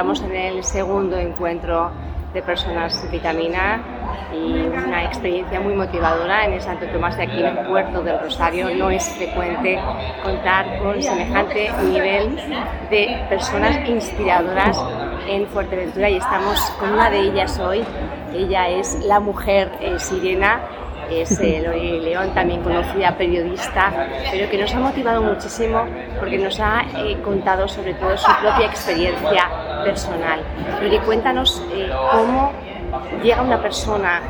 estamos en el segundo encuentro de Personas Vitamina y una experiencia muy motivadora en el Santo Tomás de Aquino, Puerto del Rosario. No es frecuente contar con semejante nivel de personas inspiradoras en Fuerteventura y estamos con una de ellas hoy. Ella es la mujer Sirena, es Lori León, también conocida periodista, pero que nos ha motivado muchísimo porque nos ha contado sobre todo su propia experiencia personal. Lori, cuéntanos cómo llega una persona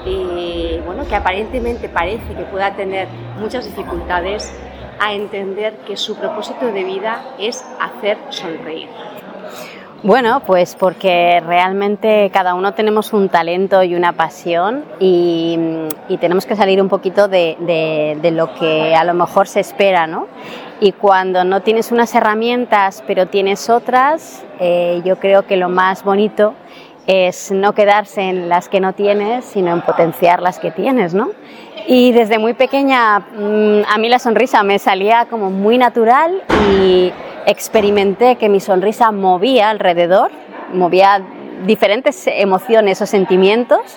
que aparentemente parece que pueda tener muchas dificultades a entender que su propósito de vida es hacer sonreír. Bueno, pues porque realmente cada uno tenemos un talento y una pasión y tenemos que salir un poquito de lo que a lo mejor se espera, ¿no? Y cuando no tienes unas herramientas pero tienes otras, yo creo que lo más bonito es no quedarse en las que no tienes, sino en potenciar las que tienes, ¿no? Y desde muy pequeña a mí la sonrisa me salía como muy natural y experimenté que mi sonrisa movía alrededor, movía diferentes emociones o sentimientos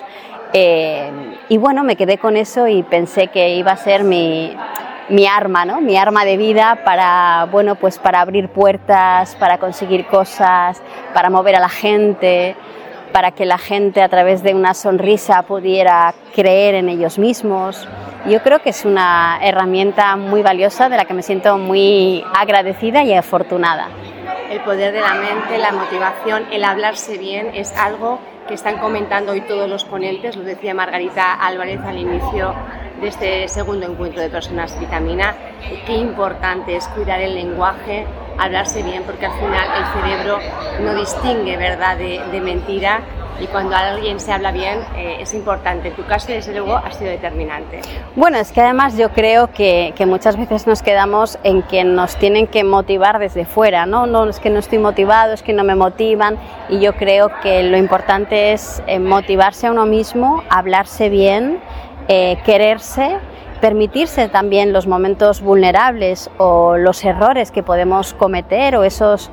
y bueno, me quedé con eso y pensé que iba a ser mi arma, ¿no? Mi arma de vida para, bueno, pues para abrir puertas, para conseguir cosas, para mover a la gente, para que la gente a través de una sonrisa pudiera creer en ellos mismos. Yo creo que es una herramienta muy valiosa de la que me siento muy agradecida y afortunada. El poder de la mente, la motivación, el hablarse bien es algo que están comentando hoy todos los ponentes, lo decía Margarita Álvarez al inicio de este segundo encuentro de Personas Vitamina. Qué importante es cuidar el lenguaje, hablarse bien, porque al final el cerebro no distingue verdad de mentira y cuando alguien se habla bien es importante. En tu caso, desde luego, ha sido determinante. Bueno, es que además yo creo que muchas veces nos quedamos en que nos tienen que motivar desde fuera, ¿no? No, es que no estoy motivado, es que no me motivan, y yo creo que lo importante es motivarse a uno mismo, hablarse bien, quererse, permitirse también los momentos vulnerables o los errores que podemos cometer o esos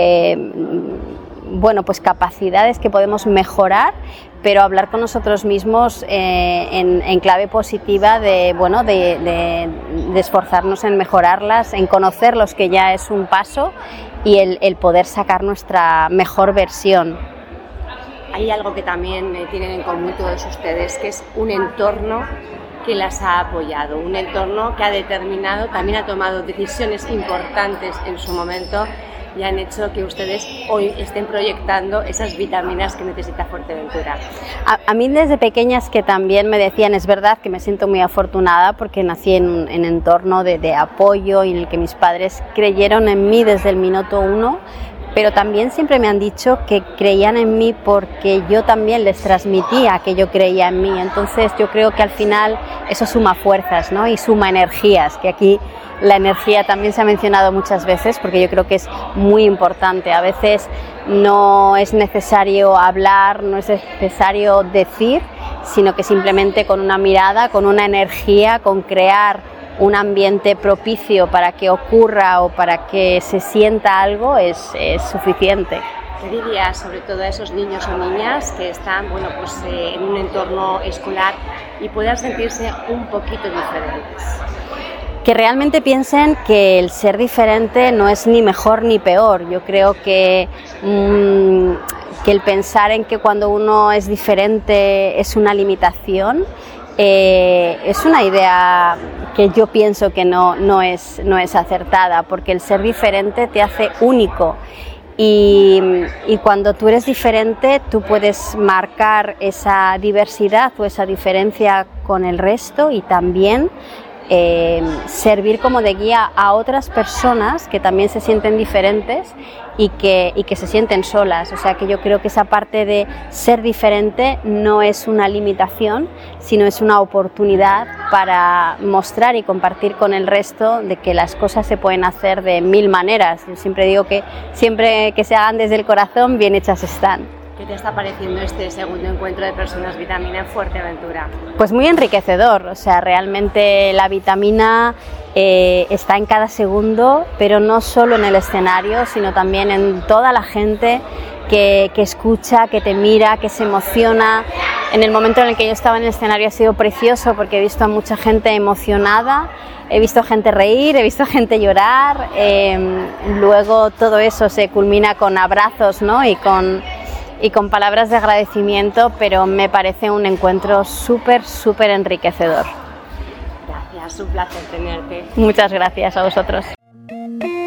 pues capacidades que podemos mejorar, pero hablar con nosotros mismos en clave positiva de esforzarnos en mejorarlas, en conocerlos, que ya es un paso, y el poder sacar nuestra mejor versión. Hay algo que también tienen en común todos ustedes, que es un entorno que las ha apoyado, un entorno que ha determinado, también ha tomado decisiones importantes en su momento y han hecho que ustedes hoy estén proyectando esas vitaminas que necesita Fuerteventura. A mí desde pequeñas que también me decían, es verdad que me siento muy afortunada porque nací en un entorno de apoyo y en el que mis padres creyeron en mí desde el minuto uno, pero también siempre me han dicho que creían en mí porque yo también les transmitía que yo creía en mí. Entonces yo creo que al final eso suma fuerzas, ¿no? Y suma energías, que aquí la energía también se ha mencionado muchas veces porque yo creo que es muy importante. A veces no es necesario hablar, no es necesario decir, sino que simplemente con una mirada, con una energía, con crear un ambiente propicio para que ocurra o para que se sienta algo es suficiente. ¿Qué dirías sobre todo a esos niños o niñas que están en un entorno escolar y puedan sentirse un poquito diferentes? Que realmente piensen que el ser diferente no es ni mejor ni peor. Yo creo que el pensar en que cuando uno es diferente es una limitación, es una idea que yo pienso que no es acertada, porque el ser diferente te hace único y cuando tú eres diferente tú puedes marcar esa diversidad o esa diferencia con el resto y también servir como de guía a otras personas que también se sienten diferentes y que se sienten solas. O sea que yo creo que esa parte de ser diferente no es una limitación, sino es una oportunidad para mostrar y compartir con el resto de que las cosas se pueden hacer de mil maneras. Yo siempre digo que siempre que se hagan desde el corazón, bien hechas están. ¿Qué te está pareciendo este segundo encuentro de Personas Vitamina en Fuerteventura? Pues muy enriquecedor, o sea, realmente la vitamina está en cada segundo, pero no solo en el escenario, sino también en toda la gente que escucha, que te mira, que se emociona. En el momento en el que yo estaba en el escenario ha sido precioso porque he visto a mucha gente emocionada, he visto gente reír, he visto gente llorar, luego todo eso se culmina con abrazos, ¿no? y con palabras de agradecimiento, pero me parece un encuentro súper enriquecedor. Gracias, un placer tenerte. Muchas gracias a vosotros.